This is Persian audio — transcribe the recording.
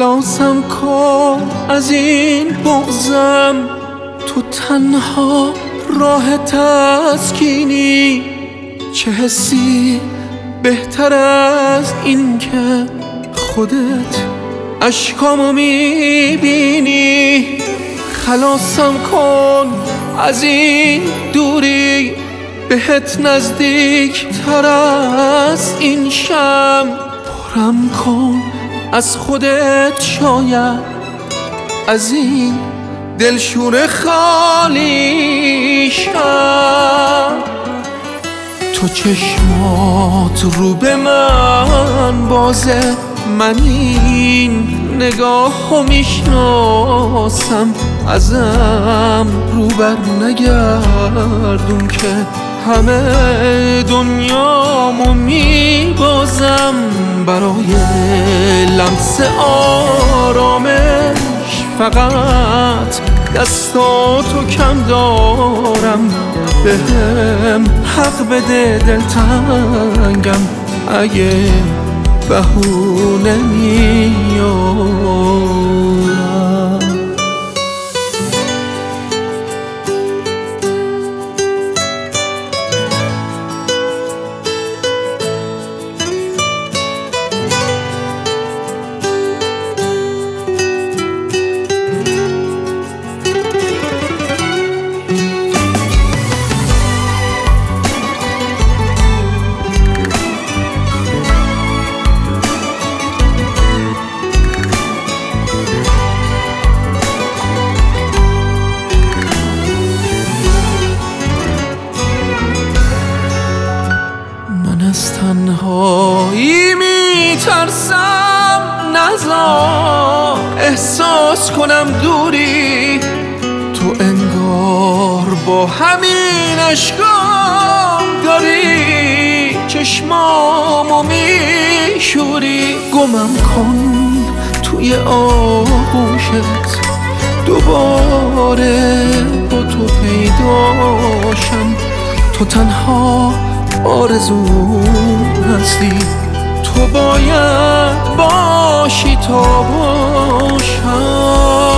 خلاصم کن از این بغضم، تو تنها راه تسکینی. چه حسی بهتر از این که خودت اشکامو میبینی. خلاصم کن از این دوری، بهت نزدیک تر از این شم. پرم کن از خودت، شاید از این دلشور خالی شم. تو چشمات رو به من بازه، من این نگاهو میشناسم. ازم رو بر نگردون که همه دنیامو میبازم. برای لمس آرامش فقط دستاتو کم دارم. بهم حق بده دلتنگم اگه بهونه میارم. از تنهایی میترسم، نذار احساس کنم دوری. تو انگار با همین اشکام داری چشمامو میشوری. گمم کن توی آغوشت، دوباره با تو پیداشم. تو تنها آرزوم هستی، تو باید باشی تا باشم.